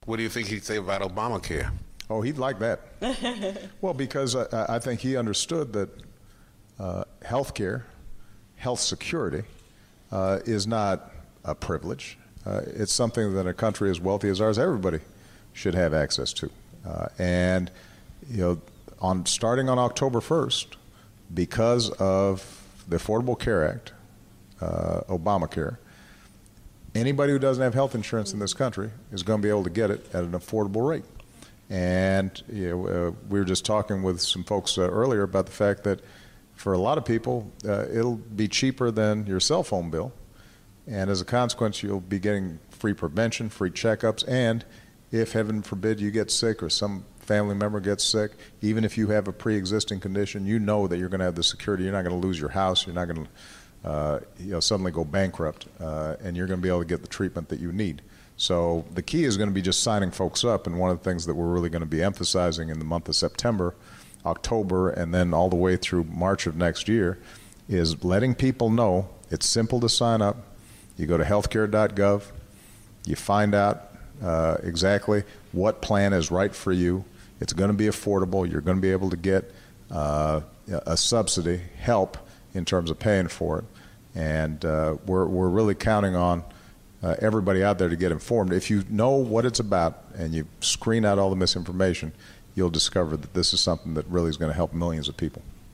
What do you think he'd say about Obamacare? Oh, he'd like that. Well, because I think he understood that health care, health security, is not a privilege. It's something that a country as wealthy as ours, everybody should have access to. And, starting on October 1st, because of the Affordable Care Act, Obamacare, anybody who doesn't have health insurance in this country is going to be able to get it at an affordable rate. And we were just talking with some folks earlier about the fact that for a lot of people, it'll be cheaper than your cell phone bill. And as a consequence, you'll be getting free prevention, free checkups, and if, heaven forbid, you get sick or some family member gets sick, even if you have a pre-existing condition, you know that you're going to have the security. You're not going to lose your house. You're not going to suddenly go bankrupt, and you're going to be able to get the treatment that you need. So the key is going to be just signing folks up, and one of the things that we're really going to be emphasizing in the month of September, October, and then all the way through March of next year is letting people know it's simple to sign up. You go to healthcare.gov, you find out exactly what plan is right for you. It's going to be affordable. You're going to be able to get a subsidy, help in terms of paying for it. And we're really counting on everybody out there to get informed. If you know what it's about and you screen out all the misinformation, you'll discover that this is something that really is going to help millions of people.